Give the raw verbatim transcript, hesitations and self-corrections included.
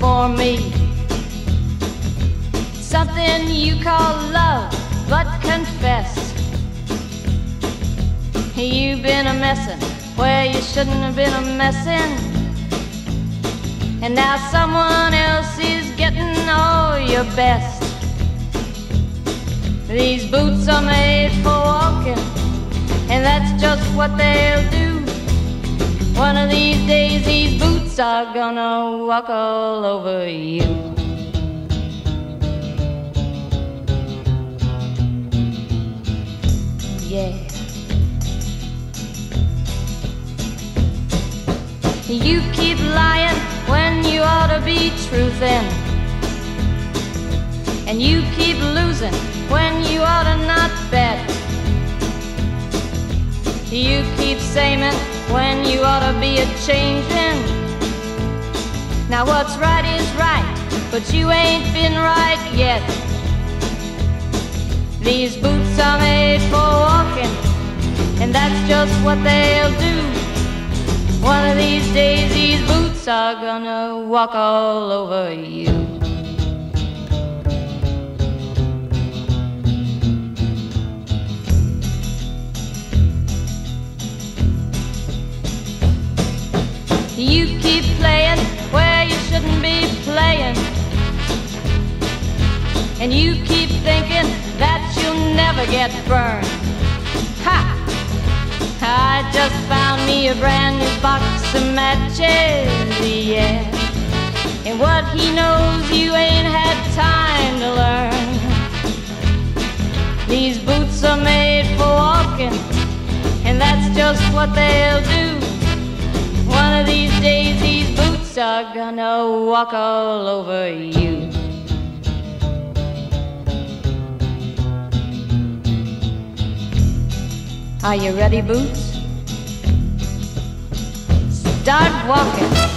for me. Something you call love, but confess you've been a messin' where you shouldn't have been a messin', and now someone else is getting all your best. These boots are made for walking, and that's just what they'll do. One of these days these boots are gonna walk all over you. Yeah. You keep lying when you ought to be truthin', and you keep losing when you ought to not bet. You keep saying when you ought to be a-changin'. Now what's right is right, but you ain't been right yet. These boots are made for walking, and that's just what they'll do. One of these days these boots are gonna walk all over you. You keep playing where you shouldn't be playing, and you keep thinking that you'll never get burned. Ha! I just found me a brand new box of matches, yeah. And what he knows you ain't had time to learn. These boots are made for walking, and that's just what they'll do. One of these days these boots are gonna walk all over you. Are you ready, Boots? Start walking.